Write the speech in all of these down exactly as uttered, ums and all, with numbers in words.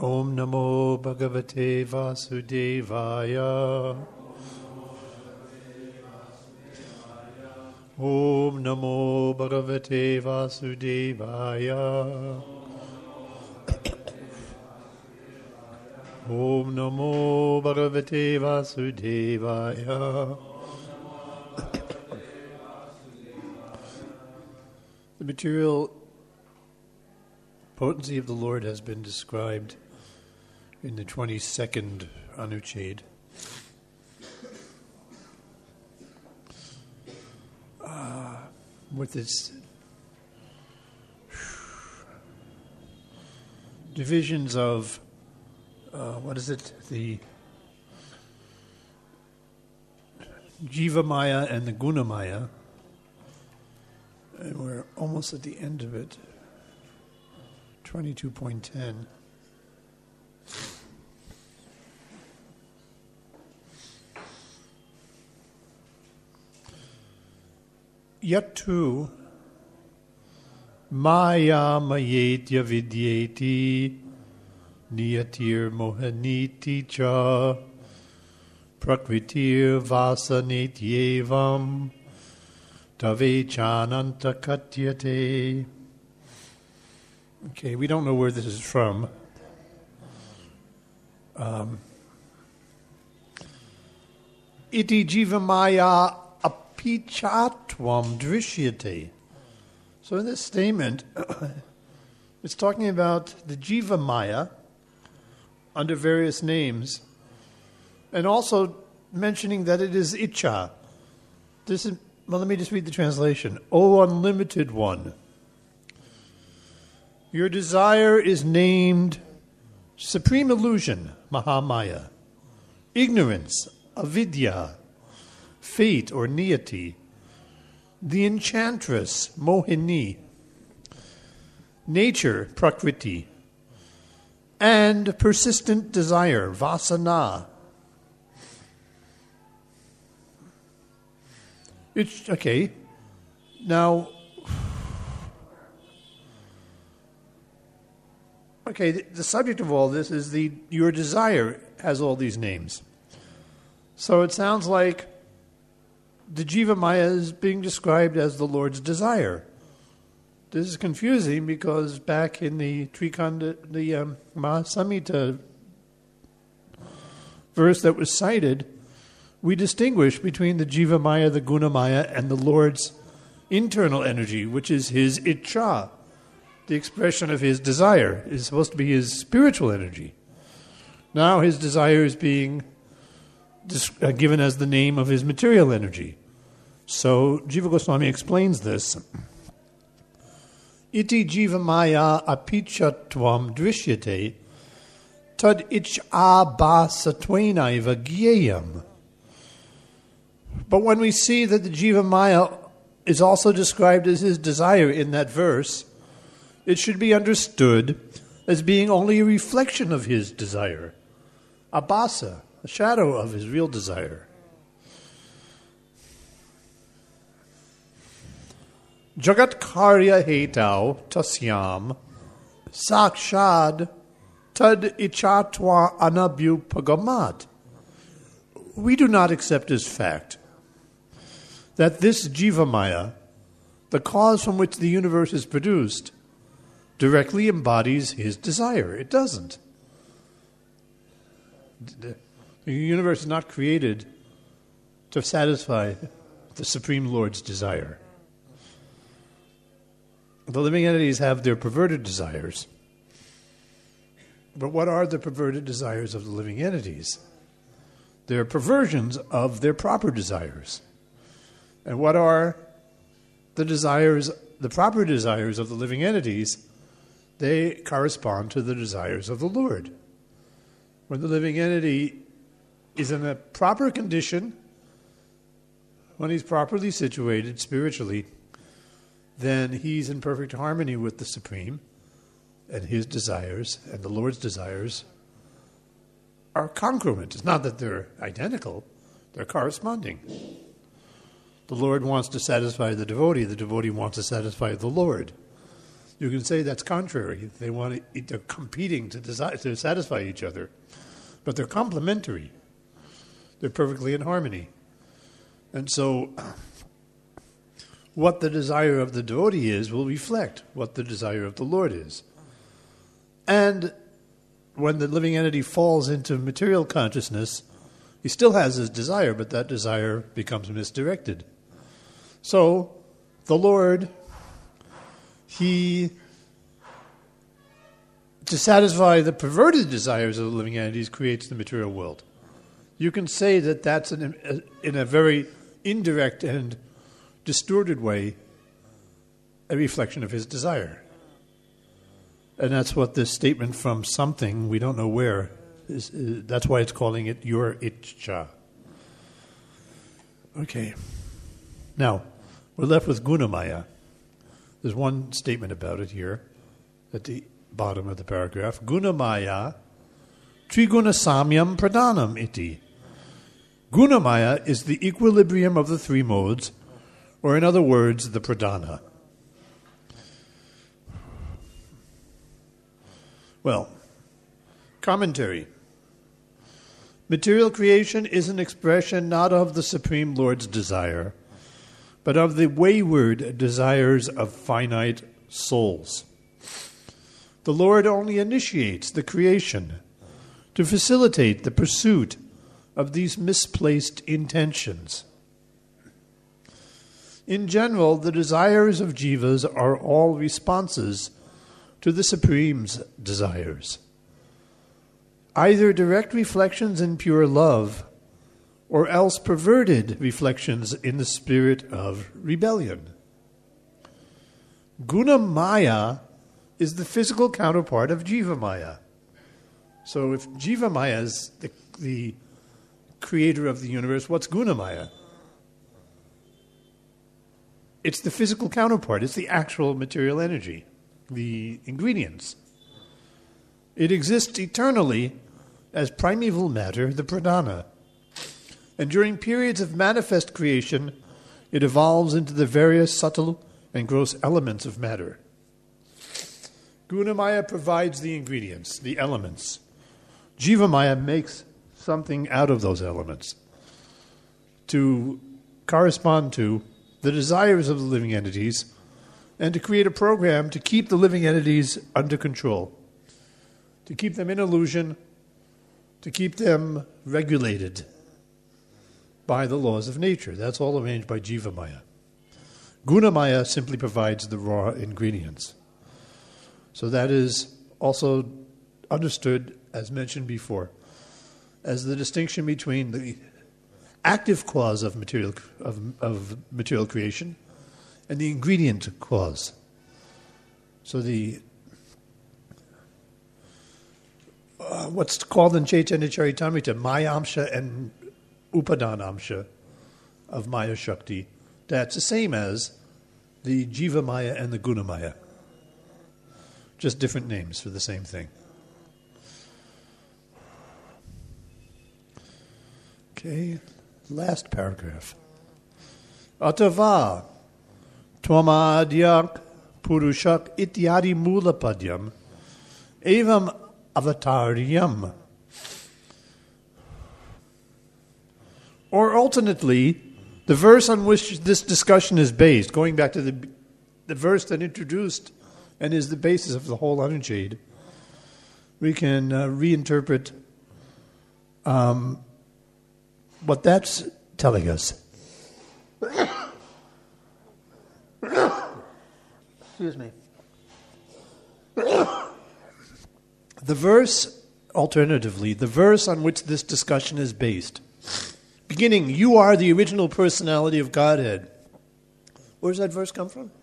Om Namo Bhagavate Vasudevaya. Om Namo Bhagavate Vasudevaya. Om Namo Bhagavate Vasudevaya. The material potency of the Lord has been described in the twenty-second Anucheda. Uh, with its divisions of, uh, what is it, the Jiva Maya and the Guna Maya. And we're almost at the end of it. twenty-two point ten. Yatu Maya Mayetya Vidyeti Niyatir Mohaniti Cha Prakritir Vasanetyevam Tavechananta Katyate. Okay, we don't know where this is from. Um, Iti Jiva Maya Apichatvam Drishyate. So in this statement, it's talking about the Jiva Maya under various names, and also mentioning that it is Icha. This is, well, let me just read the translation. O Unlimited One, your desire is named Supreme Illusion, Mahamaya, ignorance, Avidya, fate or niyati, the enchantress, Mohini, nature, Prakriti, and persistent desire, Vasana. It's, okay, now, okay, the, the subject of all this is the your desire has all these names. So it sounds like the Jiva Maya is being described as the Lord's desire. This is confusing because back in the Trikanda, the um, Mahasamhita verse that was cited, we distinguish between the Jiva Maya, the Guna Maya, and the Lord's internal energy, which is his Icha. The expression of his desire is supposed to be his spiritual energy. Now his desire is being dis- uh, given as the name of his material energy. So Jiva Goswami explains this. Iti Jiva Maya apichatvam drishyate tad ichabasatvainaiva gyeyam. But when we see that the Jiva Maya is also described as his desire in that verse, it should be understood as being only a reflection of his desire, abhasa, a shadow of his real desire. Jagat karya hetau tasyam sakshad tad ichatva anabhyupagamat. We do not accept as fact that this Jiva Maya, the cause from which the universe is produced, directly embodies his desire. It doesn't. The universe is not created to satisfy the Supreme Lord's desire. The living entities have their perverted desires. But what are the perverted desires of the living entities? They're perversions of their proper desires. And what are the desires, the proper desires of the living entities? They correspond to the desires of the Lord. When the living entity is in a proper condition, when he's properly situated spiritually, then he's in perfect harmony with the Supreme, and his desires and the Lord's desires are congruent. It's not that they're identical, they're corresponding. The Lord wants to satisfy the devotee, the devotee wants to satisfy the Lord. You can say that's contrary. They want to, they're competing to, desi- to satisfy each other. But they're complementary. They're perfectly in harmony. And so what the desire of the devotee is will reflect what the desire of the Lord is. And when the living entity falls into material consciousness, he still has his desire, but that desire becomes misdirected. So the Lord, he, to satisfy the perverted desires of the living entities, creates the material world. You can say that that's an, in a very indirect and distorted way a reflection of his desire. And that's what this statement from something, we don't know where, is, is, that's why it's calling it your Ichcha. Okay. Now, we're left with Gunamaya. There's one statement about it here at the bottom of the paragraph. Gunamaya Triguna Samyam Pradhanam iti. Gunamaya is the equilibrium of the three modes, or in other words, the pradhana. Well, commentary. Material creation is an expression not of the Supreme Lord's desire, but of the wayward desires of finite souls. The Lord only initiates the creation to facilitate the pursuit of these misplaced intentions. In general, the desires of jivas are all responses to the Supreme's desires, either direct reflections in pure love, or else perverted reflections in the spirit of rebellion. Gunamaya is the physical counterpart of Jivamaya. So if Jivamaya is the, the creator of the universe, what's Gunamaya? It's the physical counterpart. It's the actual material energy, the ingredients. It exists eternally as primeval matter, the pradhana. And during periods of manifest creation, it evolves into the various subtle and gross elements of matter. Gunamaya provides the ingredients, the elements. Jivamaya makes something out of those elements to correspond to the desires of the living entities and to create a program to keep the living entities under control, to keep them in illusion, to keep them regulated by the laws of nature. That's all arranged by Jivamaya. Gunamaya simply provides the raw ingredients. So that is also understood, as mentioned before, as the distinction between the active cause of material of, of material creation and the ingredient cause. So the uh, what's called in Chaitanya Charitamrita Mayamsha and Upadanamsha of Maya Shakti, that's the same as the Jivamaya and the Gunamaya. Just different names for the same thing. Okay, last paragraph. Atava tvamadyak purushak ityadi mulapadyam evam avataryam. Or alternately, the verse on which this discussion is based, going back to the, the verse that introduced and is the basis of the whole Anucheda, we can uh, reinterpret um, what that's telling us. Excuse me. The verse, alternatively, the verse on which this discussion is based, beginning, you are the original personality of Godhead. Where does that verse come from?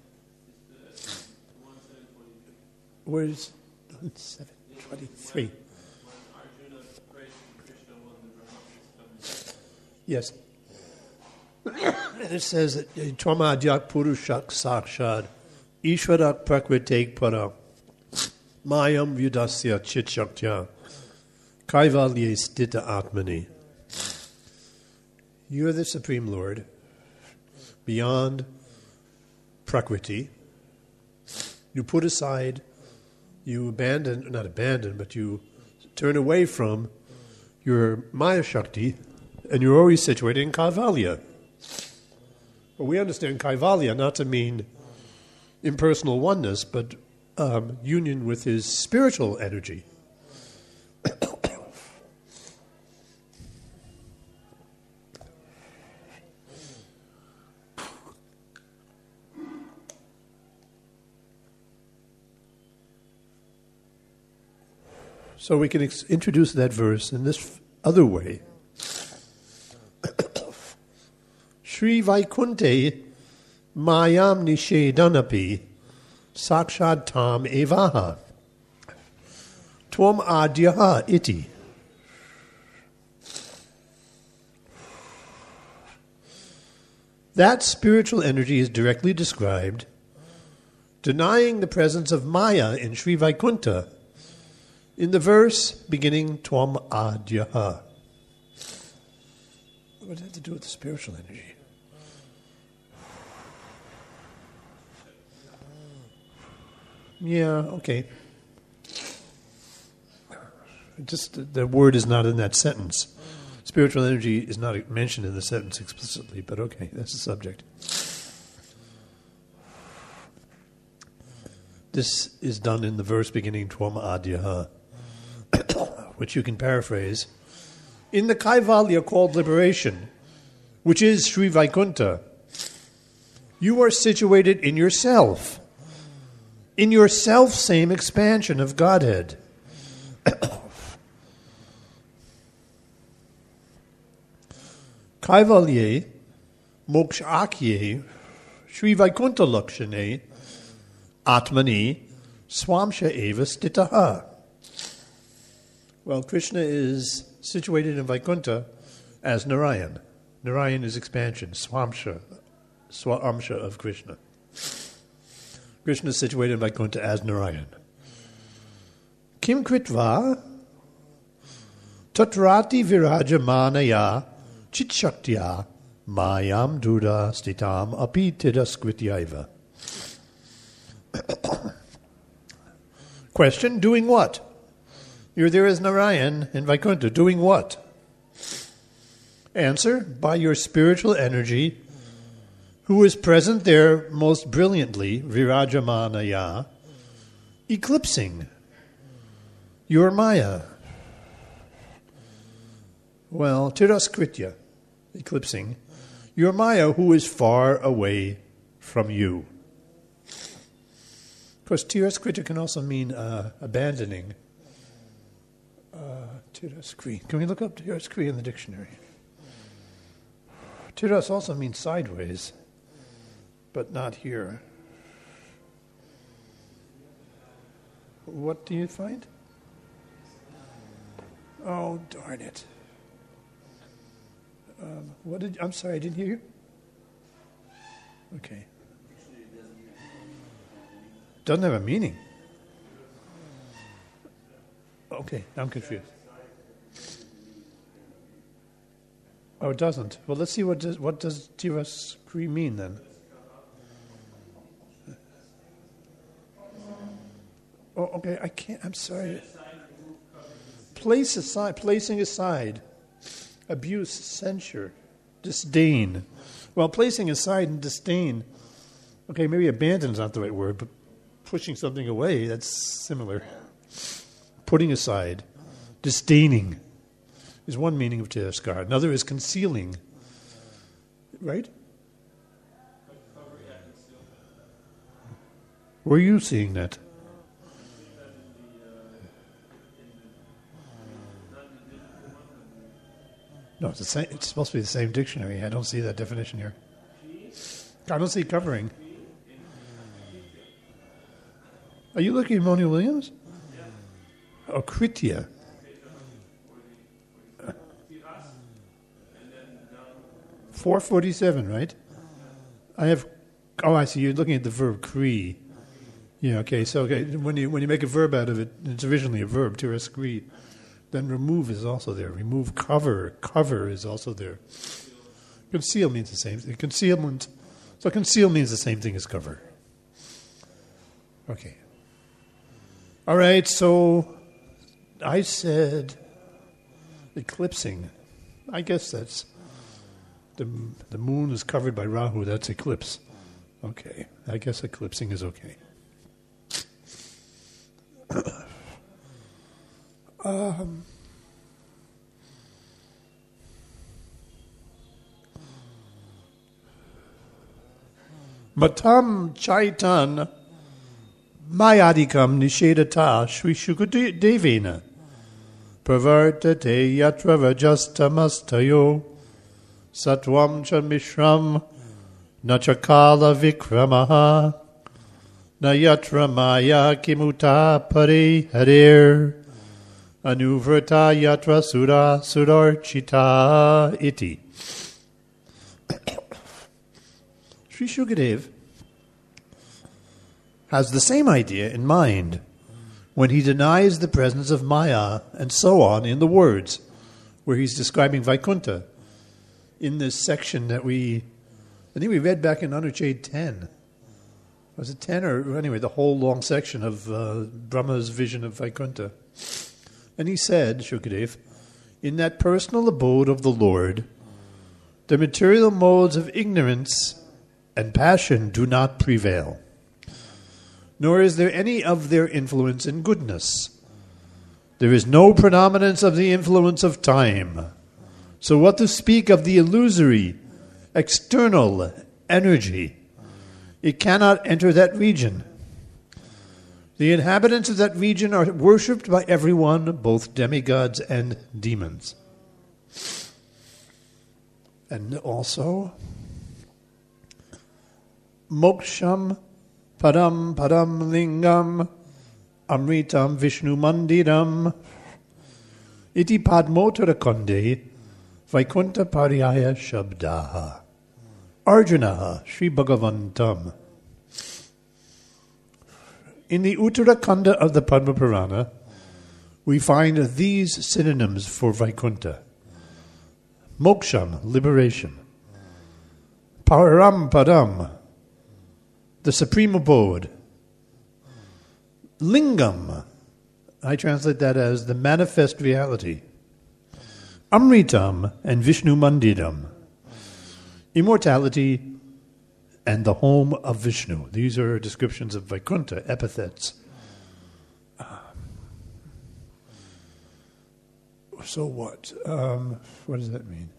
Where's seven twenty-three? Yes. And it says that Tvamadyak Purushak Sakshad Ishvarak Prakritek Para Mayam Vyudasya Chitshaktya Kaivalye Stita Atmani. You are the Supreme Lord, beyond Prakriti. You put aside, you abandon, not abandon, but you turn away from your Maya Shakti, and you're always situated in Kaivalya. Well, we understand Kaivalya not to mean impersonal oneness, but um, union with his spiritual energy. So we can ex- introduce that verse in this f- other way. Sri Vaikunte Mayam Nishedanapi Sakshad Tam Evaha Tvam Adyaha Iti. That spiritual energy is directly described, denying the presence of Maya in Sri Vaikunta in the verse beginning Tvam Adyaha. What does it have to do with the spiritual energy? Yeah, okay. Just the word is not in that sentence. Spiritual energy is not mentioned in the sentence explicitly, but okay, that's the subject. This is done in the verse beginning Tvam Adyaha, which you can paraphrase. In the Kaivalya called liberation, which is Sri Vaikunta, you are situated in yourself, in your self-same expansion of Godhead. Kaivalye, Mokshakye, Sri Vaikunta Lakshane, Atmani, Swamsha Eva Stitaha. Well, Krishna is situated in Vaikunta as Narayan. Narayan is expansion, Swamsha, Swamsha of Krishna. Krishna is situated in Vaikunta as Narayan. Kim Kritva Tatrati Virajamanaya Chitshaktya Mayam Duda Stitam Api Tidaskrityaiva. Question, doing what? You're there as Narayan in Vaikunta, doing what? Answer, by your spiritual energy, who is present there most brilliantly, Virajamanaya, eclipsing your Maya. Well, Tiraskritya, eclipsing your Maya, who is far away from you. Of course, Tiraskritya can also mean uh, abandoning. Uh, Tiraskri. Can we look up Tiraskri in the dictionary? Tiras also means sideways, but not here. What do you find? Oh, darn it. Um, what did I'm sorry, I didn't hear you. Okay. Doesn't have a meaning. Okay, I'm confused. Oh, it doesn't. Well, let's see what does what does Tiraskri mean then. Oh, okay. I can't. I'm sorry. Place aside, placing aside, abuse, censure, disdain. Well, placing aside and disdain. Okay, maybe abandon is not the right word, but pushing something away, that's similar. Putting aside, disdaining is one meaning of tiraskar. Another is concealing. Right? Where are you seeing that? No, it's the same. It's supposed to be the same dictionary. I don't see that definition here. I don't see covering. Are you looking at Moni Williams? Oh, Kritya. four forty-seven, right? I have. Oh, I see. You're looking at the verb kri. Yeah. Okay. So, okay, when you when you make a verb out of it, it's originally a verb. Tiraskri. Then remove is also there. Remove, cover, cover is also there. Conceal means the same thing. Concealment. So conceal means the same thing as cover. Okay. All right, so I said eclipsing. I guess that's the the moon is covered by Rahu. That's eclipse. Okay, I guess eclipsing is okay. um, Matam Chaitan Mayadikam Nishedata Shri Shukadevena Pravartate Yatra Rajastamastayo Satwam Cha Mishram Nachakala Vikramaha Nayatra Maya Kimuta Pare Harir Anuvrata Yatra Sura Sudarchita Iti. Sri Shukadev has the same idea in mind when he denies the presence of Maya and so on in the words where he's describing Vaikuntha in this section that we, I think we read back in Anucheda ten. Was it ten or anyway, the whole long section of uh, Brahma's vision of Vaikuntha. And he said, Shukadev, in that personal abode of the Lord, the material modes of ignorance and passion do not prevail, nor is there any of their influence in goodness. There is no predominance of the influence of time. So what to speak of the illusory, external energy? It cannot enter that region. The inhabitants of that region are worshipped by everyone, both demigods and demons. And also, Moksham Padam Padam Lingam Amritam Vishnu Mandiram Iti Padmotarakonde Vaikuntha Paryaya Shabdaha Arjunaha Sri Bhagavantam. In the Uttarakhanda of the Padma Purana, we find these synonyms for Vaikuntha. Moksham, liberation. Param Padam, the supreme abode. Lingam, I translate that as the manifest reality. Amritam and Vishnu Mandiram, immortality and the home of Vishnu. These are descriptions of Vaikuntha, epithets. Um, so what? Um, what does that mean?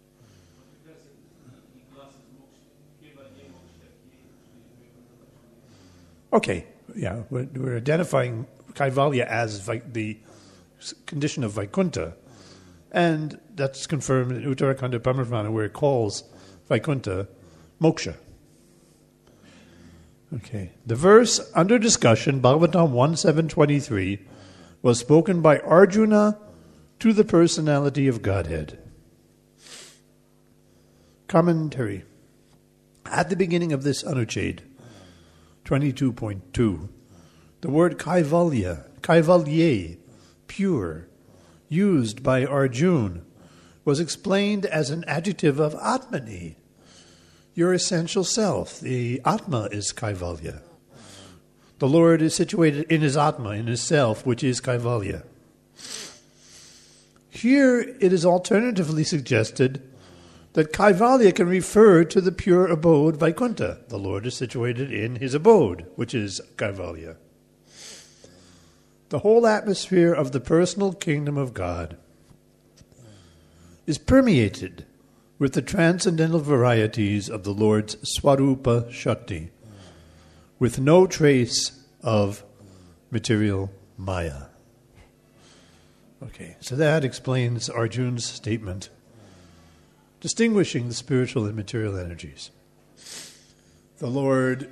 Okay, yeah, we're, we're identifying Kaivalya as Vi- the condition of Vaikuntha, and that's confirmed in Uttarakhanda Padma where it calls Vaikuntha moksha. Okay, the verse under discussion, Bhagavatam one seven twenty-three, was spoken by Arjuna to the personality of Godhead. Commentary. At the beginning of this Anucheda, twenty-two point two, the word Kaivalya, Kaivalye, pure, used by Arjuna, was explained as an adjective of Atmani, your essential self. The Atma is Kaivalya. The Lord is situated in his Atma, in his self, which is Kaivalya. Here it is alternatively suggested that Kaivalya can refer to the pure abode Vaikuntha. The Lord is situated in his abode, which is Kaivalya. The whole atmosphere of the personal kingdom of God is permeated with the transcendental varieties of the Lord's Swarupa Shakti, with no trace of material Maya. Okay, so that explains Arjuna's statement, distinguishing the spiritual and material energies. The Lord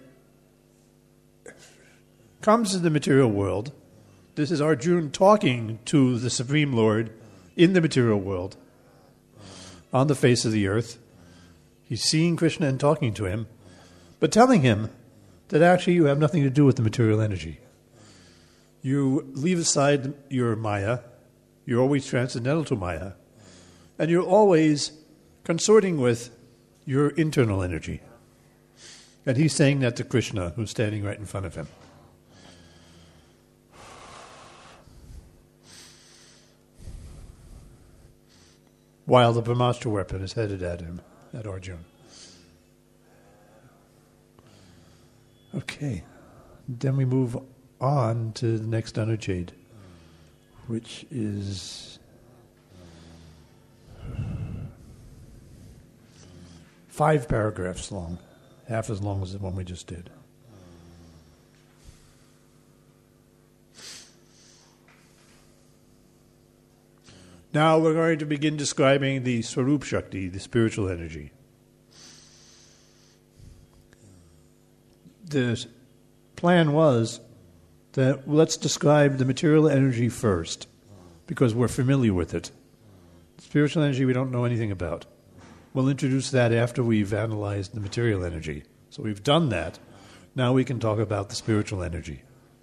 comes to the material world. This is Arjuna talking to the Supreme Lord in the material world, on the face of the earth. He's seeing Krishna and talking to him, but telling him that actually you have nothing to do with the material energy. You leave aside your Maya, you're always transcendental to Maya, and you're always consorting with your internal energy. And he's saying that to Krishna, who's standing right in front of him. while the Brahmastra weapon is headed at him, at Arjuna. Okay. Then we move on to the next Anucheda, which is five paragraphs long, half as long as the one we just did. Now we're going to begin describing the Swarup Shakti, the spiritual energy. The plan was that let's describe the material energy first, because we're familiar with it. Spiritual energy we don't know anything about. We'll introduce that after we've analyzed the material energy. So we've done that. Now we can talk about the spiritual energy.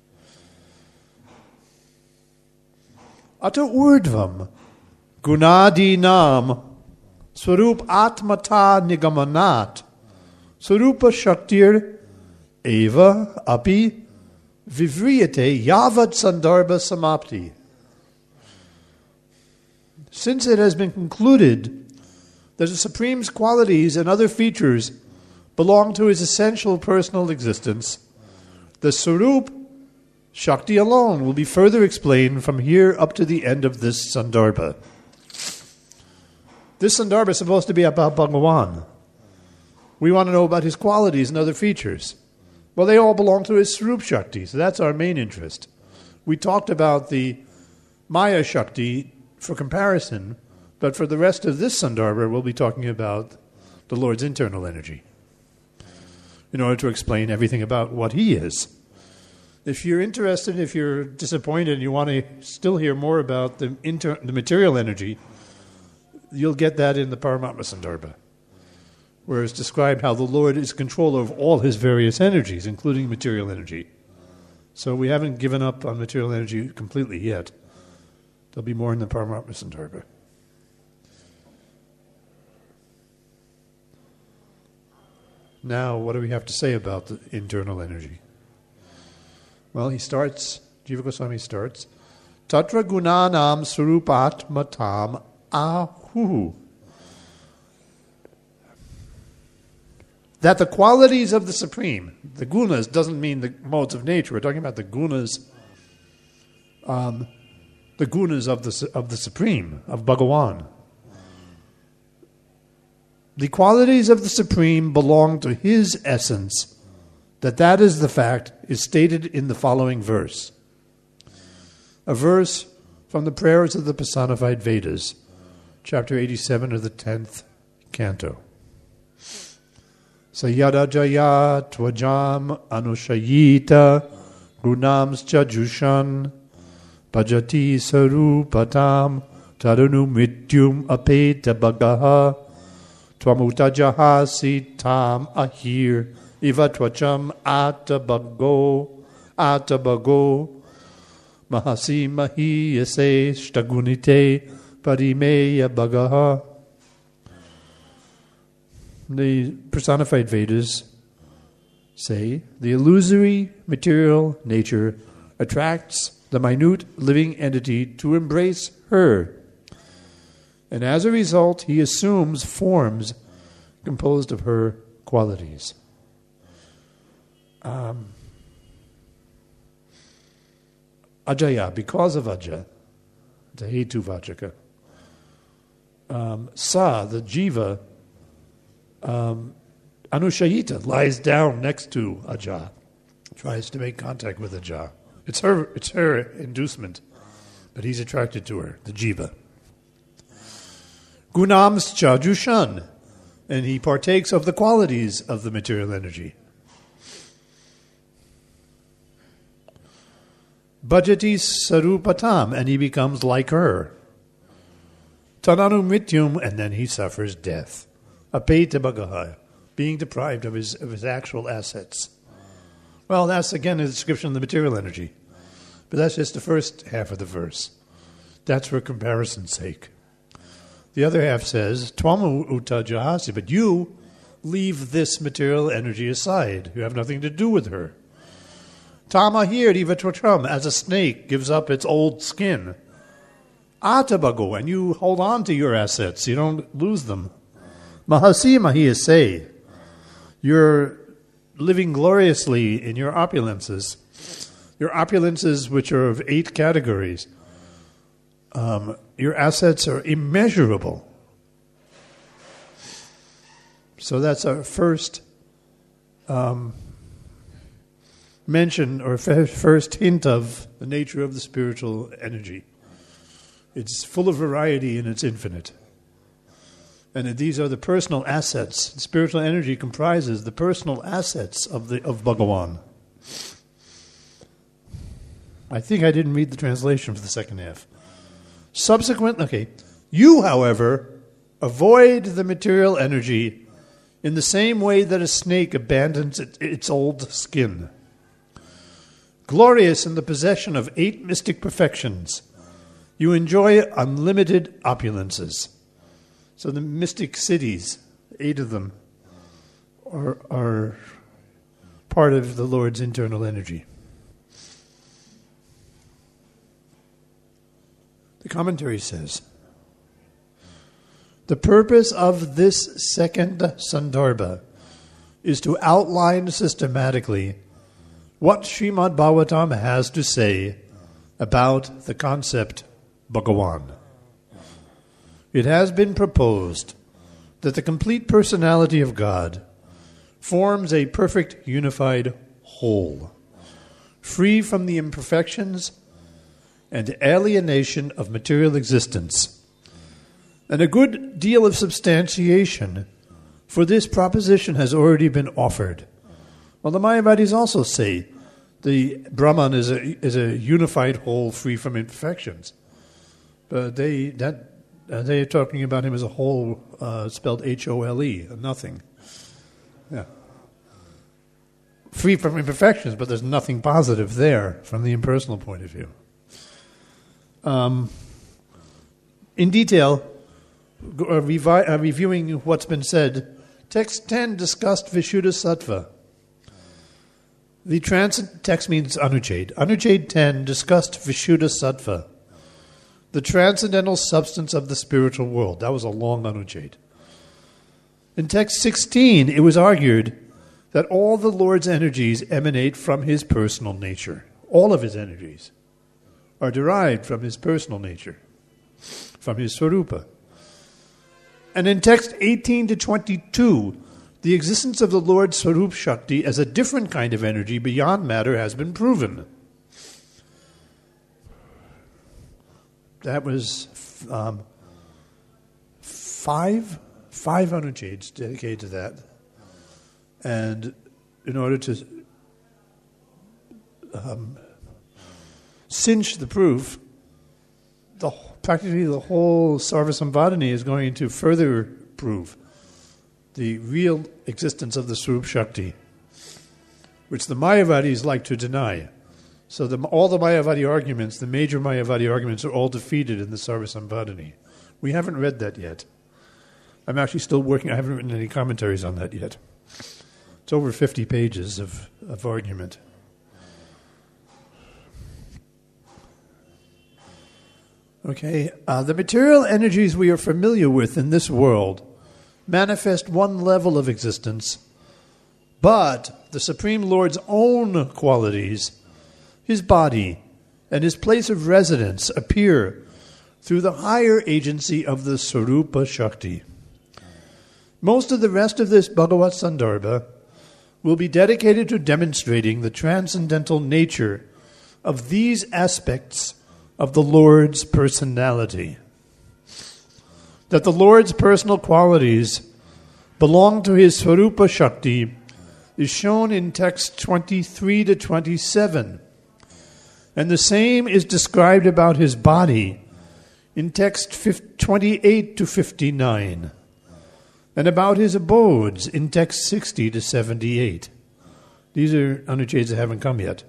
Ata urdvam gunadi nam swarup atmata nigamanat swarupa shaktir eva api vivriyate yavad sandarbha samapti. Since it has been concluded that the Supreme's qualities and other features belong to his essential personal existence, the Swarup Shakti alone will be further explained from here up to the end of this Sandarbha. This Sandarbha is supposed to be about Bhagawan. We want to know about his qualities and other features. Well, they all belong to his Swarup Shakti, so that's our main interest. We talked about the Maya Shakti for comparison, but for the rest of this Sandarbha, we'll be talking about the Lord's internal energy in order to explain everything about what he is. If you're interested, if you're disappointed and you want to still hear more about the, inter- the material energy, you'll get that in the Paramatma Sandarbha, where it's described how the Lord is in control of all his various energies, including material energy. So we haven't given up on material energy completely yet. There'll be more in the Paramatma Sandarbha. Now, what do we have to say about the internal energy? Well, he starts, Jiva Goswami starts, Tatra gunanam swarupat matam ahu. That the qualities of the Supreme, the gunas doesn't mean the modes of nature. We're talking about the gunas, um, the gunas of the of the Supreme, of Bhagawan. The qualities of the Supreme belong to his essence. That that is the fact is stated in the following verse. A verse from the prayers of the personified Vedas, chapter eighty-seven of the tenth canto. Sayada jaya tvajam anushayita gunams chajushan bhajati sarupatam tarunu mityum apeta bhagaha twamutajahasi tam ahir iva tvacham atabago atabago mahasi mahiyase shtagunite parimeya bhagaha. The personified Vedas say the illusory material nature attracts the minute living entity to embrace her. And as a result, he assumes forms composed of her qualities. Um, Ajaya, because of Aja, the Hetu Vachaka. Um, Sa, the Jiva, um, Anushayita, lies down next to Aja, tries to make contact with Aja. It's her, it's her inducement, but he's attracted to her, the Jiva. Gunams Chajushan, and he partakes of the qualities of the material energy. Bhajati Sarupatam, and he becomes like her. Tananu Mityum, and then he suffers death. Apeta Bhagaha, being deprived of his of his actual assets. Well, that's again a description of the material energy. But that's just the first half of the verse. That's for comparison's sake. The other half says, Twamu uta jahasi, but you leave this material energy aside. You have nothing to do with her. Tama here, diva twatram, as a snake gives up its old skin. Ata Bhagawan, you hold on to your assets, you don't lose them. Mahasi Mahiyase, you're living gloriously in your opulences. Your opulences, which are of eight categories. Um, your assets are immeasurable. So that's our first um, mention or f- first hint of the nature of the spiritual energy. It's full of variety and it's infinite. And these are the personal assets. Spiritual energy comprises the personal assets of the of Bhagawan. I think I didn't read the translation for the second half. Subsequent, okay. You, however, avoid the material energy in the same way that a snake abandons it, its old skin. Glorious in the possession of eight mystic perfections, you enjoy unlimited opulences. So the mystic cities, eight of them, are, are part of the Lord's internal energy. The commentary says, the purpose of this second Sandarbha is to outline systematically what Srimad Bhagavatam has to say about the concept Bhagawan. It has been proposed that the complete personality of God forms a perfect unified whole, free from the imperfections and alienation of material existence. And a good deal of substantiation for this proposition has already been offered. Well, the Mayavadis also say the Brahman is a, is a unified whole free from imperfections. But they that uh, they are talking about him as a whole, uh, spelled H O L E, nothing. Yeah. Free from imperfections, but there's nothing positive there from the impersonal point of view. Um, in detail, uh, revi- uh, reviewing what's been said, text ten discussed Vishuddha Sattva. The trans- text means Anuchad. Anuchad ten discussed Vishuddha Sattva, the transcendental substance of the spiritual world. That was a long Anuchad. In text sixteen, it was argued that all the Lord's energies emanate from his personal nature. All of his energies are derived from his personal nature, from his Swarupa. And in text eighteen to twenty-two, the existence of the Lord's Swarup Shakti as a different kind of energy beyond matter has been proven. That was um, five, five Anucheds dedicated to that. And in order to um, cinch the proof, the, practically the whole Sarvasambhadani is going to further prove the real existence of the Swarup Shakti, which the Mayavadis like to deny. So the, all the Mayavadi arguments, the major Mayavadi arguments, are all defeated in the Sarvasambhadani. We haven't read that yet. I'm actually still working. I haven't written any commentaries on that yet. It's over fifty pages of, of argument. Okay, uh, the material energies we are familiar with in this world manifest one level of existence, but the Supreme Lord's own qualities, his body, and his place of residence appear through the higher agency of the Swarupa Shakti. Most of the rest of this Bhagavat Sandarbha will be dedicated to demonstrating the transcendental nature of these aspects of the Lord's personality. That the Lord's personal qualities belong to his Swarupa Shakti is shown in text twenty-three to twenty-seven. And the same is described about his body in text twenty-eight to fifty-nine. And about his abodes in text sixty to seventy-eight. These are Anucheds that haven't come yet.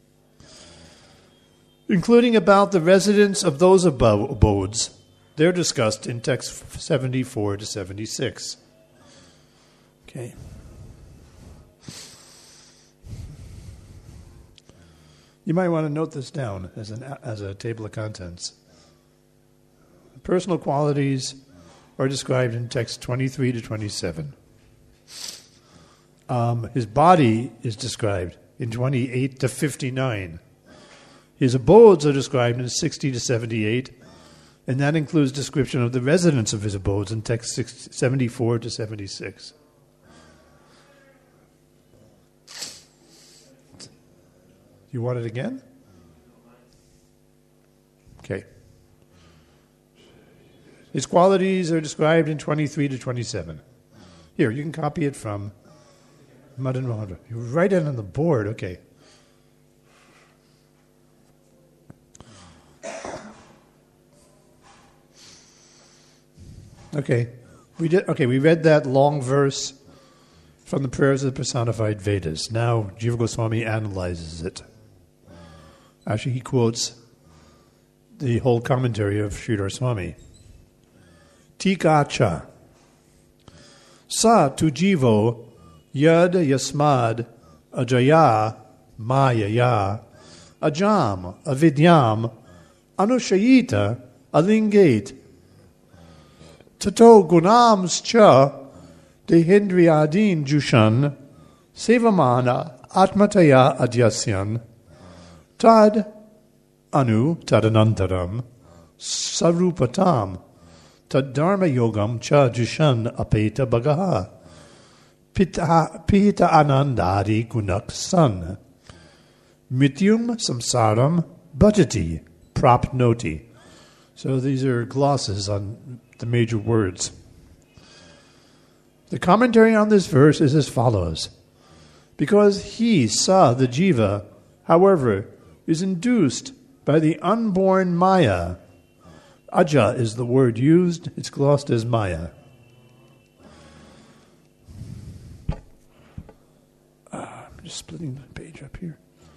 Including about the residence of those abodes. They're discussed in text seventy-four to seventy-six. Okay. You might want to note this down as an as a table of contents. personal qualities are described in text twenty-three to twenty-seven. Um, his body is described in twenty-eight to fifty-nine. His abodes are described in sixty to seventy-eight, and that includes description of the residence of his abodes in text seventy-four to seventy-six. You want it again? Okay. His qualities are described in twenty-three to twenty-seven. Here, you can copy it from Madan Mohan. You write it on the board, okay. Okay. We did okay, we read that long verse from the prayers of the personified Vedas. Now Jiva Goswami analyzes it. Actually, he quotes the whole commentary of Sridhar Swami. Tika cha. Sa tu jivo yad yasmad ajaya mayaya ajam avidyam anushayita alingate tato gunams cha dehindriyadin jushan sevamana atmataya adyasyan tad anu tadanantaram sarupatam tad dharma yogam cha jushan apeta bagaha pita, pita anandari gunak san mityum samsaram bhajati prapnoti. So these are glosses on the major words. The commentary on this verse is as follows. Because he, Sa, the Jiva, however, is induced by the unborn Maya. Aja is the word used. It's glossed as Maya. Uh, I'm just splitting the page up here.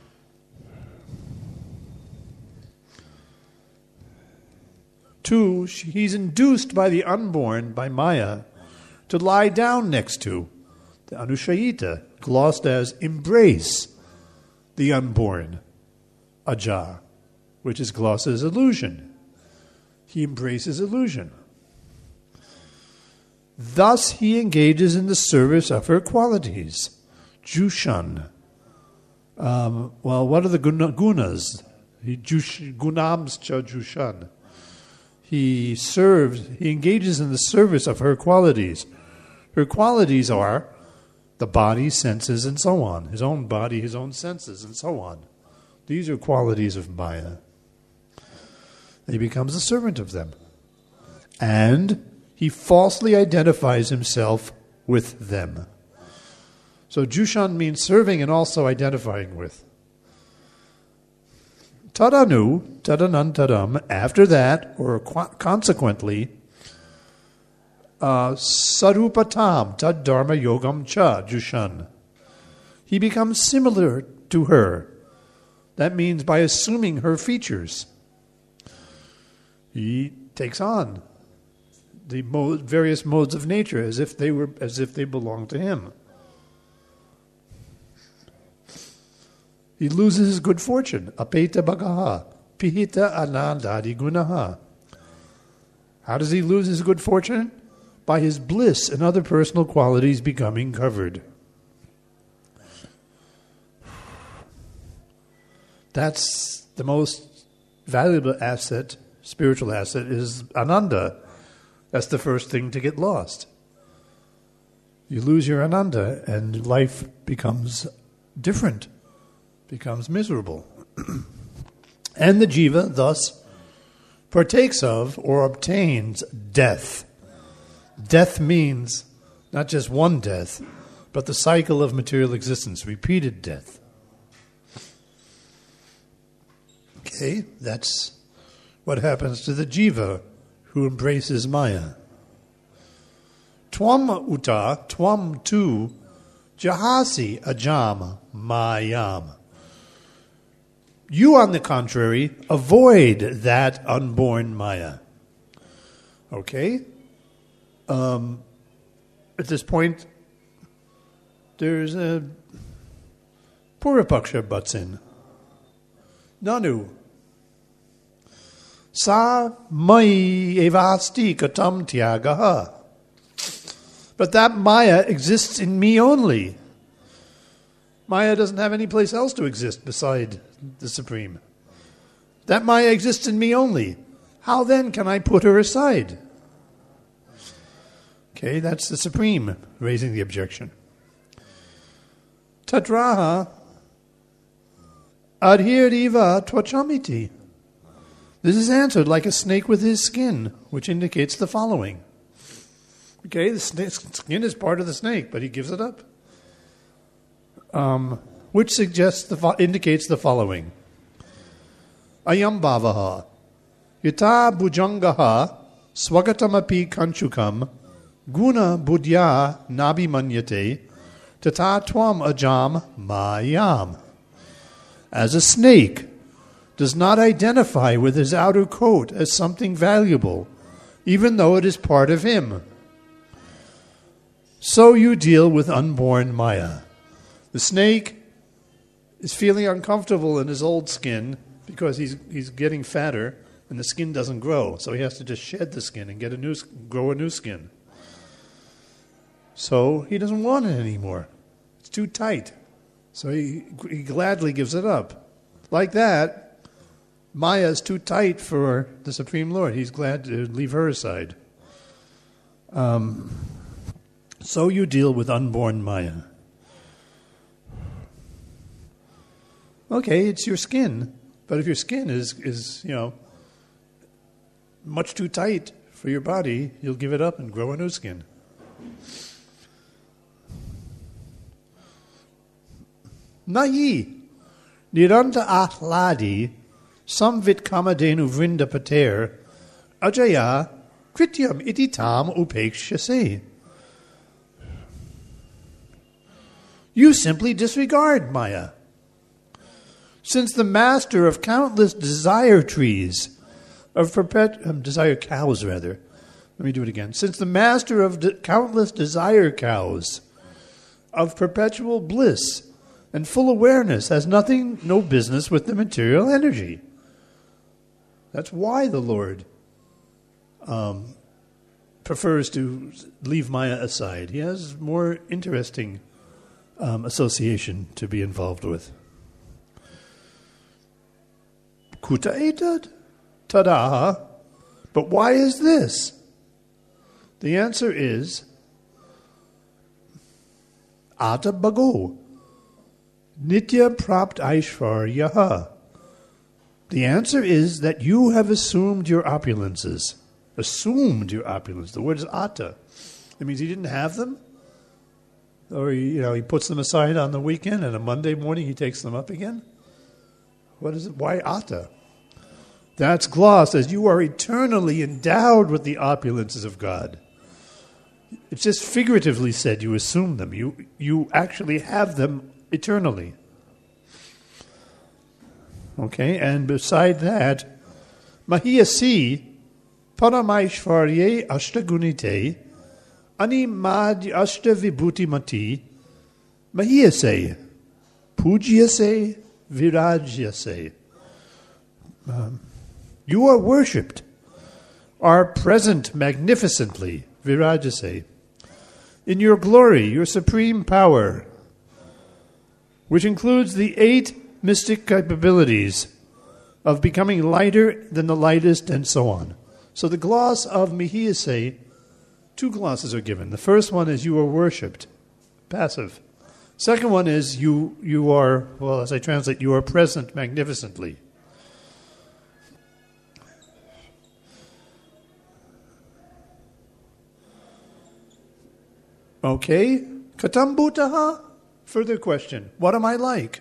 Two, he's induced by the unborn, by Maya, to lie down next to the Anushayita, glossed as embrace the unborn, Aja, which is glossed as illusion. He embraces illusion. Thus he engages in the service of her qualities. Jushan. Um, well, what are the guna, gunas? He, jush, gunams cha jushan. He serves, he engages in the service of her qualities. Her qualities are the body, senses, and so on. His own body, his own senses, and so on. These are qualities of Maya. He becomes a servant of them. And he falsely identifies himself with them. So Jushan means serving and also identifying with. Tadanu, tadanantaram, after that, or consequently, uh, sarupatam, tad dharma yogam cha, Jushan. He becomes similar to her. That means by assuming her features. He takes on the mo- various modes of nature as if they were, as if they belonged to him. He loses his good fortune. Apeta bagaha, pihita anandadi gunaha. How does he lose his good fortune? By his bliss and other personal qualities becoming covered. That's the most valuable asset, spiritual asset, is ananda. That's the first thing to get lost. You lose your ananda and life becomes different, becomes miserable. And the jiva thus partakes of or obtains death. Death means not just one death, but the cycle of material existence, repeated death. Okay, that's what happens to the jiva who embraces Maya. Tvam uta, tvam tu, jahasi ajam mayam. You, on the contrary, avoid that unborn Maya. Okay? Um, at this point, there's a Purapaksha butts in. Nanu. Sa mai evasti katam tyagaha. But that Maya exists in me only. Maya doesn't have any place else to exist beside the Supreme. That Maya exists in me only. How then can I put her aside? Okay, that's the Supreme raising the objection. Tadraha adhiriva twachamiti. This is answered like a snake with his skin, which indicates the following. Okay, the skin is part of the snake, but he gives it up. Um, which suggests the fo- indicates the following. Ayam bhavaha yata bhujangaha swagatamapi kanchukam guna buddhya nabi manyate tata tvam ajam mayam. As a snake does not identify with his outer coat as something valuable, even though it is part of him, so you deal with unborn Maya. The snake is feeling uncomfortable in his old skin because he's he's getting fatter and the skin doesn't grow. So he has to just shed the skin and get a new grow a new skin. So he doesn't want it anymore. It's too tight. So he, he gladly gives it up. Like that, Maya is too tight for the Supreme Lord. He's glad to leave her aside. Um... So you deal with unborn Maya. Okay, it's your skin. But if your skin is, is, you know, much too tight for your body, you'll give it up and grow a new skin. Nahi niranta ahladi samvit kamadenu vrinda pater ajaya krityam ititam upekshase. You simply disregard Maya. Since the master of countless desire trees, of perpet- um, desire cows rather, let me do it again. Since the master of de- countless desire cows, of perpetual bliss and full awareness has nothing, no business with the material energy. That's why the Lord um, prefers to leave Maya aside. He has more interesting Um, association to be involved with. Kuta etad? Tada. But why is this? The answer is Ata bago. Nitya prapt aishvaryaha. The answer is that you have assumed your opulences. Assumed your opulence. The word is ata. It means he didn't have them. Or, you know, he puts them aside on the weekend, and on Monday morning he takes them up again? What is it? Why ata? That's gloss, as you are eternally endowed with the opulences of God. It's just figuratively said you assume them. You, you actually have them eternally. Okay, and beside that, Mahiyasi Paramaishvarye Ashtagunite Ani mad ashta vibhuti mati mahiyase pujyase virajyase. Um, you are worshipped, are present magnificently, virajyase, in your glory, your supreme power, which includes the eight mystic capabilities of becoming lighter than the lightest and so on. So the gloss of Mahiyase, two glosses are given. The first one is you are worshipped, passive. Second one is you you are, well, as I translate, you are present magnificently. Okay. Katam bhutaha? Further question. What am I like?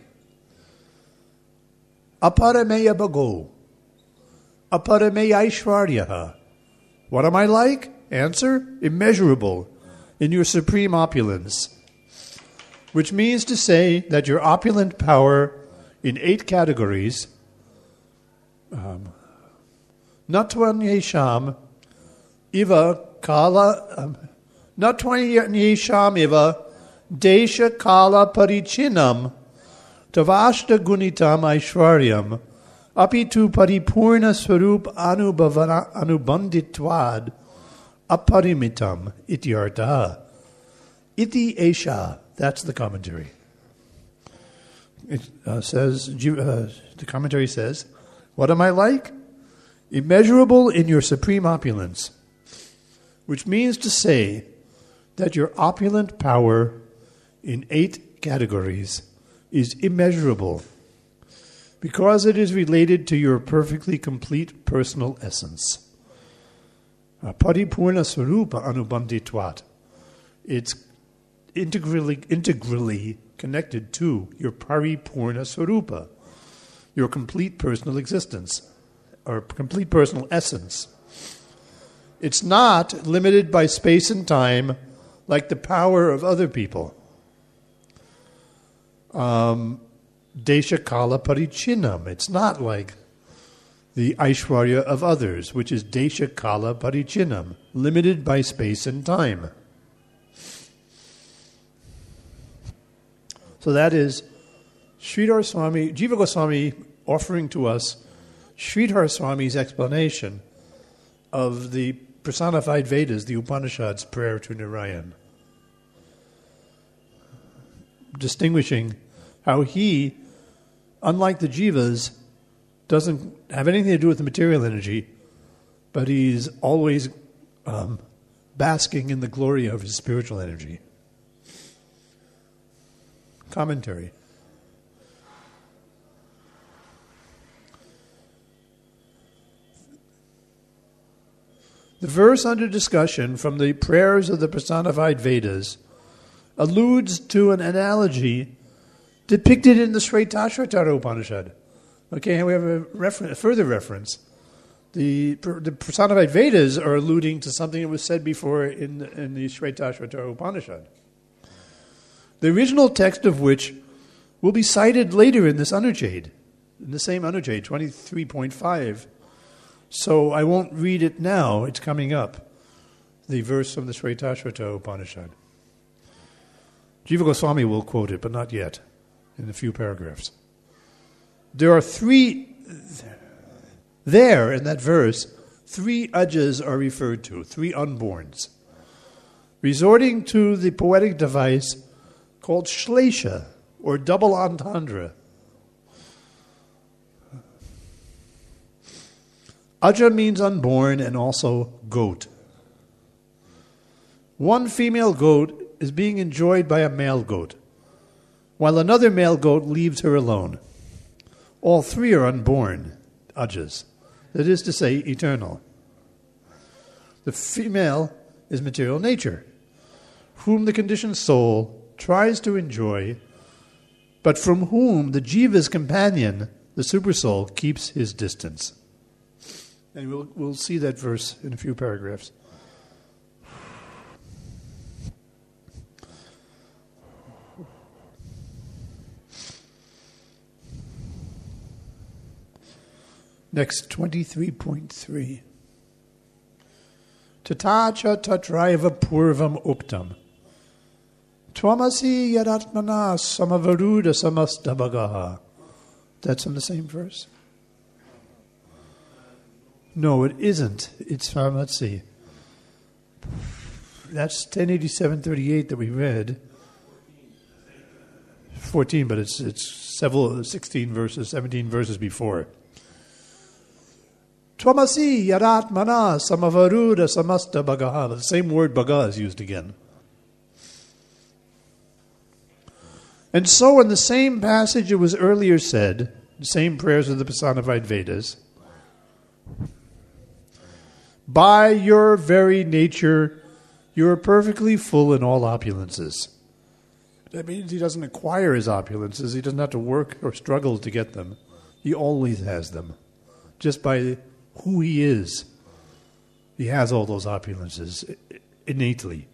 Aparameya bago. Aparameya aishvaryaha. What am I like? Answer, immeasurable in your supreme opulence, which means to say that your opulent power in eight categories, um, Natvanyesham iva kala, um, Natvanyesham iva desha kala parichinam tavashta gunitam aishwaryam Apitu paripurna swarup anubhavana anubanditvad aparimitam ityartha. Iti esha. That's the commentary. It uh, says, uh, the commentary says, what am I like? Immeasurable in your supreme opulence, which means to say that your opulent power in eight categories is immeasurable because it is related to your perfectly complete personal essence. Paripurna swarupa anubanditvat. It's integrally, integrally connected to your paripurna swarupa, your complete personal existence, or complete personal essence. It's not limited by space and time like the power of other people. Um, Desha kala parichinam. It's not like the Aishwarya of others, which is Desha kala parichinam, limited by space and time. So that is Sridhar Swami, Jiva Goswami offering to us Sridhar Swami's explanation of the personified Vedas, the Upanishads' prayer to Narayan, distinguishing how he, unlike the Jivas, doesn't have anything to do with the material energy, but he's always um, basking in the glory of his spiritual energy. Commentary. The verse under discussion from the prayers of the personified Vedas alludes to an analogy depicted in the Shvetashvatara Upanishad. Okay, and we have a, refer- a further reference. The, the personified Vedas are alluding to something that was said before in, in the Shvetashvatara Upanishad, the original text of which will be cited later in this Anuchad, in the same Anuchad, twenty-three point five. So I won't read it now. It's coming up. The verse from the Shvetashvatara Upanishad. Jiva Goswami will quote it, but not yet, in a few paragraphs. There are three, there in that verse, three ajas are referred to, three unborns, resorting to the poetic device called shlesha, or double entendre. Aja means unborn and also goat. One female goat is being enjoyed by a male goat, while another male goat leaves her alone. All three are unborn, ajas, that is to say, eternal. The female is material nature, whom the conditioned soul tries to enjoy, but from whom the jiva's companion, the supersoul, keeps his distance. And we'll, we'll see that verse in a few paragraphs. Next, twenty-three point three. Tatacha tatraiva purvam uptam. Twamasi yadatmana samavaruda samastabhagaha. That's from the same verse? No, it isn't. It's from, let's see. That's ten eighty-seven thirty-eight that we read. fourteen, but it's it's several, sixteen verses, seventeen verses before. Twamasi yadatmana samavaruda samastabhagaha. The same word bhaga is used again. And so in the same passage it was earlier said, the same prayers of the personified Vedas, by your very nature, you are perfectly full in all opulences. That means he doesn't acquire his opulences. He doesn't have to work or struggle to get them. He always has them. Just by who he is, he has all those opulences innately.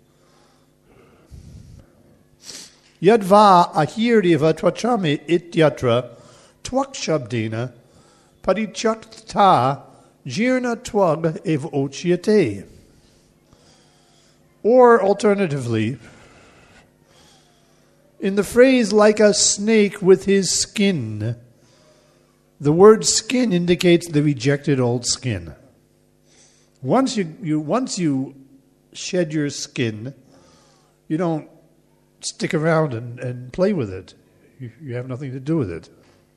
Yadva ahiriva twachami ityatra twakshabdena parichakta jirna twag ev ochyate. Or alternatively, in the phrase like a snake with his skin, The word skin indicates the rejected old skin. Once you, you once you shed your skin, you don't stick around and, and play with it. You, you have nothing to do with it.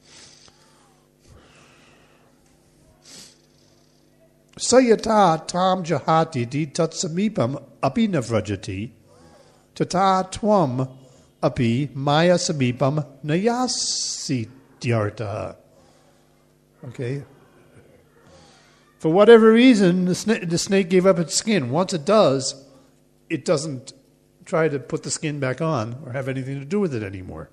Sayata tam jahati di tatsamipam api navrajati tata tvam api maya samipam nayasi dyarta. Okay? For whatever reason, the snake, the snake gave up its skin. Once it does, it doesn't try to put the skin back on or have anything to do with it anymore.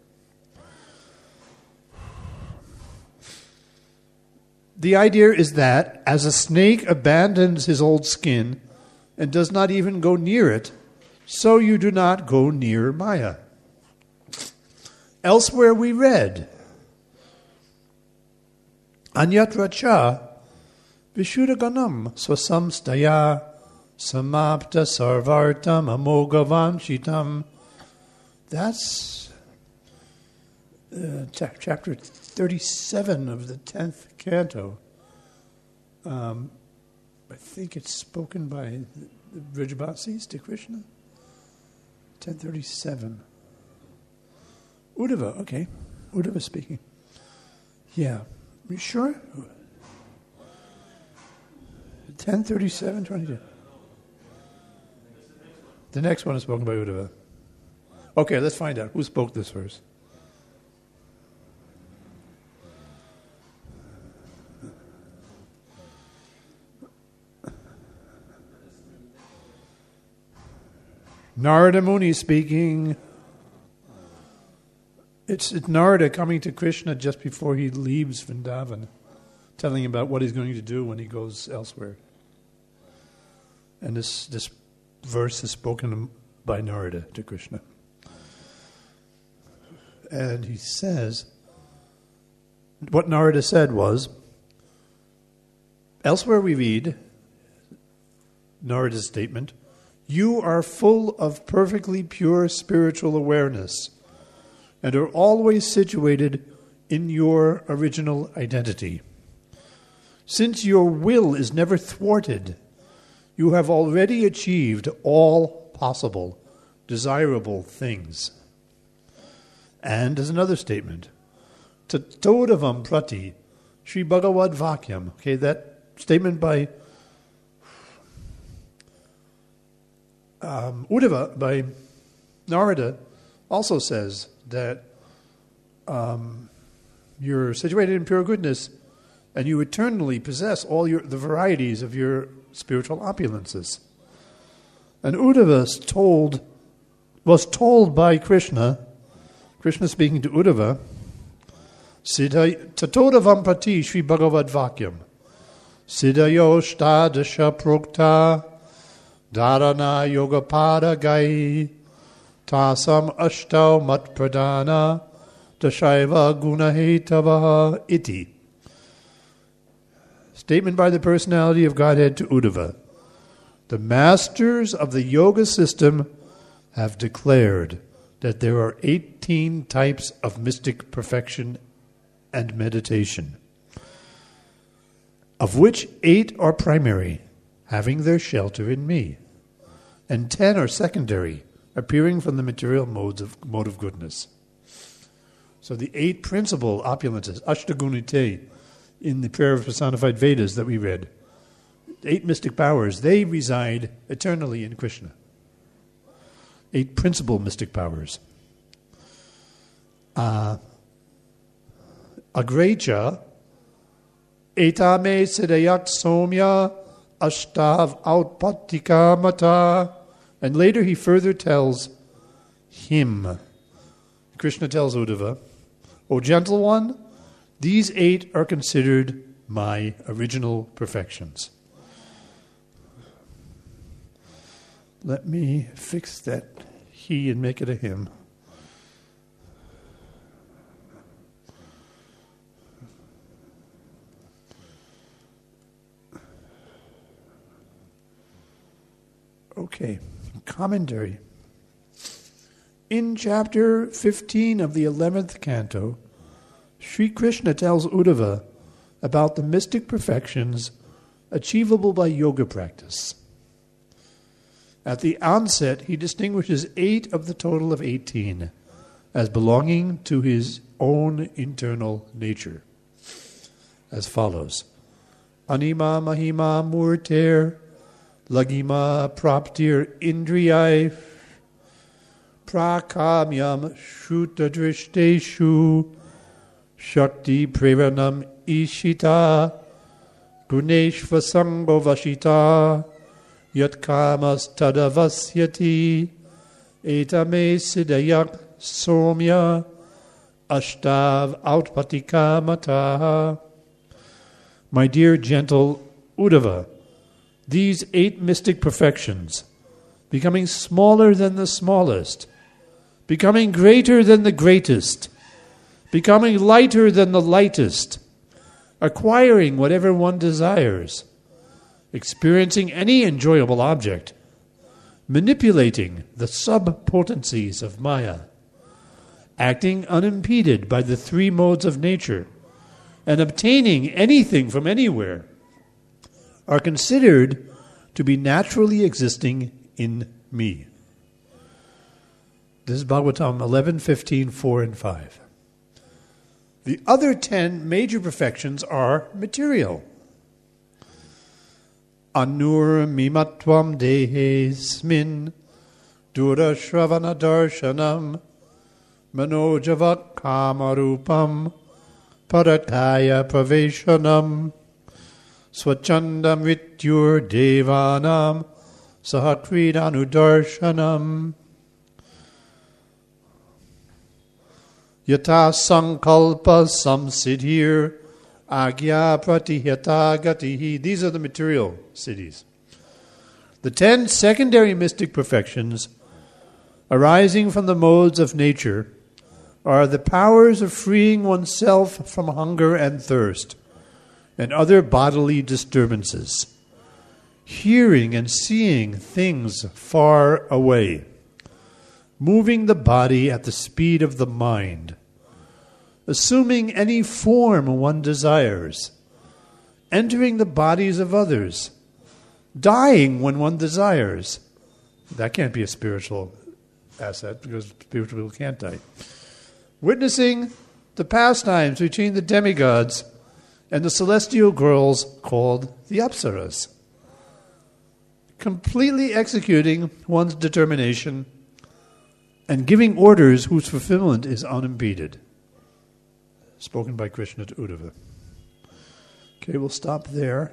The idea is that as a snake abandons his old skin and does not even go near it, so you do not go near Maya. Elsewhere we read, Anyatra cha Vishuddhaganam swasam staya samapta sarvartam amogavanchitam. That's uh, t- chapter thirty-seven of the tenth canto. Um, I think it's spoken by the Vrajavasis to Krishna. ten thirty-seven. Uddhava, okay. Uddhava speaking. Yeah. You sure? ten thirty-seven twenty-two. The next one is spoken by Uddhava. Okay, let's find out. Who spoke this verse? Narada Muni speaking. It's, it's Narada coming to Krishna just before he leaves Vrindavan, telling him about what he's going to do when he goes elsewhere. And this, this verse is spoken by Narada to Krishna. And he says, what Narada said was, elsewhere we read Narada's statement, you are full of perfectly pure spiritual awareness and are always situated in your original identity. Since your will is never thwarted, you have already achieved all possible, desirable things. And as another statement, Tatodavam prati, Sri Bhagavad Vakyam. Okay, that statement by um, Uddhava, by Narada, also says that um, you're situated in pure goodness and you eternally possess all your the varieties of your spiritual opulences. And Uddhava told, was told by Krishna, Krishna speaking to Uddhava, Tatodavam prati Sri Bhagavad Vakyam Siddhayo Shtadasha Prokta Dharana Yogapada Gai Tasam Ashtau Mat Pradana Dashaiva Gunahetavaha Iti. Statement by the personality of Godhead to Uddhava. The masters of the yoga system have declared that there are eighteen types of mystic perfection and meditation, of which eight are primary, having their shelter in me, and ten are secondary, appearing from the material modes of mode of goodness. So the eight principal opulences, Ashtagunite, in the prayer of personified Vedas that we read, eight mystic powers, they reside eternally in Krishna. Eight principal mystic powers. Uh, Agrecha, etame siddhayak somya ashtav outpatika mata. And later he further tells him, Krishna tells Uddhava, O gentle one, these eight are considered my original perfections. Let me fix that he and make it a him. Okay, commentary. In chapter fifteen of the eleventh canto, Sri Krishna tells Uddhava about the mystic perfections achievable by yoga practice. At the onset, he distinguishes eight of the total of eighteen as belonging to his own internal nature, as follows. Anima mahima murter, lagima praptir indriyai, prakamyam shrutadrishteshu, shakti preranam ishita, guneshvasango vashita, yatkamas tadavasyati, etame sidayak somya, ashtav outpatika mataha. My dear gentle Uddhava, these eight mystic perfections, becoming smaller than the smallest, becoming greater than the greatest, becoming lighter than the lightest, acquiring whatever one desires, experiencing any enjoyable object, manipulating the sub-potencies of Maya, acting unimpeded by the three modes of nature, and obtaining anything from anywhere, are considered to be naturally existing in me. This is Bhagavatam eleven, fifteen, four, and five. The other ten major perfections are material. Anur mimatvam dehesmin dura shravana darshanam manojava kamarupam parakaya praveshanam swachandam vityur devanam sahakridanudarshanam yata sankalpa samsiddhir agya pratihata gatihi. These are the material siddhis. The ten secondary mystic perfections arising from the modes of nature are the powers of freeing oneself from hunger and thirst and other bodily disturbances, hearing and seeing things far away, moving the body at the speed of the mind, assuming any form one desires, entering the bodies of others, dying when one desires. That can't be a spiritual asset because spiritual people can't die. Witnessing the pastimes between the demigods and the celestial girls called the Apsaras. Completely executing one's determination and giving orders whose fulfillment is unimpeded. Spoken by Krishna to Uddhava. Okay, we'll stop there.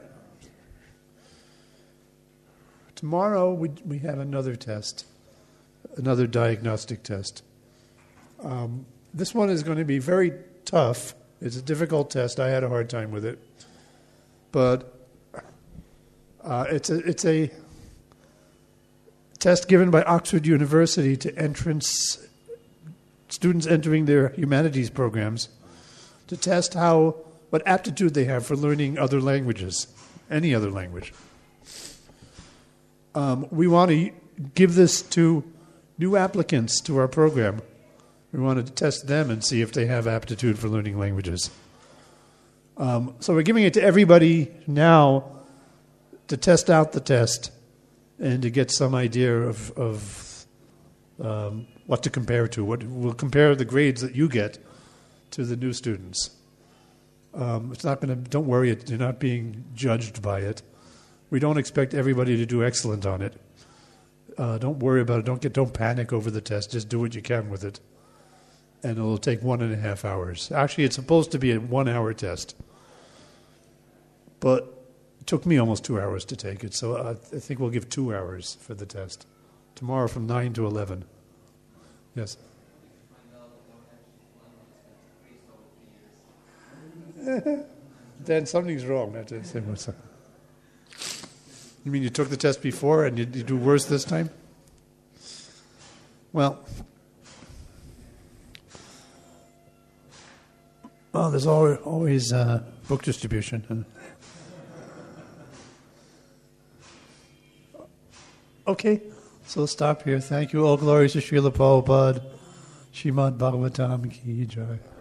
Tomorrow we we have another test, another diagnostic test. Um, this one is going to be very tough. It's a difficult test. I had a hard time with it, but uh, it's a it's a test given by Oxford University to entrance students entering their humanities programs to test how what aptitude they have for learning other languages, any other language. Um, we want to give this to new applicants to our program. We wanted to test them and see if they have aptitude for learning languages. Um, so we're giving it to everybody now to test out the test and to get some idea of, of um, what to compare to. What we'll compare the grades that you get to the new students. Um, it's not going to. Don't worry, you're not being judged by it. We don't expect everybody to do excellent on it. Uh, don't worry about it. Don't get. Don't panic over the test. Just do what you can with it. And it'll take one and a half hours. Actually, it's supposed to be a one-hour test. But it took me almost two hours to take it, so I, I think we'll give two hours for the test. Tomorrow from nine to eleven. Yes? Then something's wrong. That's it. You mean you took the test before and you, you do worse this time? Well... Well, there's always, always uh, book distribution. Okay, so we'll stop here. Thank you. All glories to Srila Prabhupada. Srimad Bhagavatam Ki Jai.